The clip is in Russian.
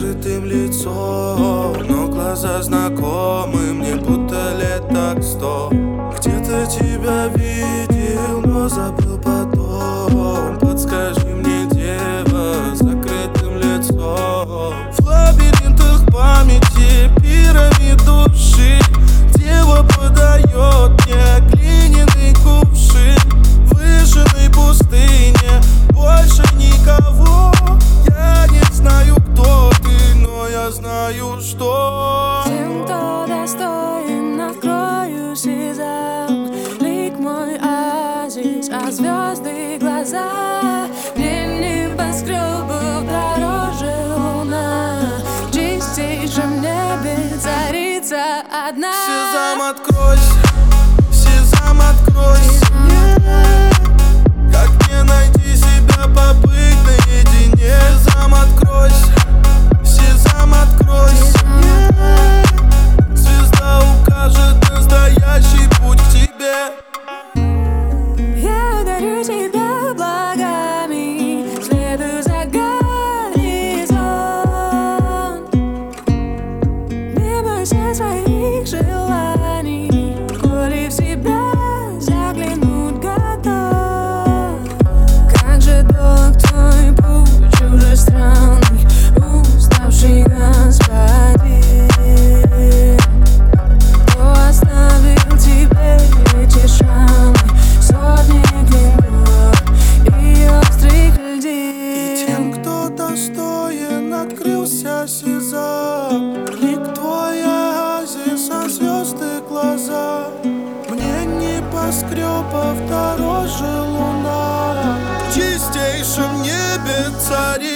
закрытым лицом, но глаза знакомы мне, будто лет так 100. Где-то тебя видел, но забыл потом. Подскажи мне, дева, с закрытым лицом. В лабиринтах памяти пирамид души дева подает мне глиняный кувшин. В выжженной пустыне больше никого. Я не знаю, кто ты, но я знаю, что тем, кто достоин, открою сезам. Лик мой оазис, а звезды глаза. Мне небоскребов дороже луна. В чистейшем небе царица одна. Сезам, откройся, сезам, откройся. Как мне найти себя, побыть наедине? Сезам, откройся, сезам, откройся. Звезда укажет настоящий путь к тебе. Я дарю тебя благами, следую за горизонт. Не бойся своих желаний, коли в себя заглянуть готов. Как же долг твой путь, чужестранный, уставший господин. Кто оставил тебе эти шрамы, сотни клинков и острых льдин? И тем, кто достоин, открылся сезам. Лик твой оазис, а звезды глаза. Мне небоскребов дороже луна. В чистейшем небе царит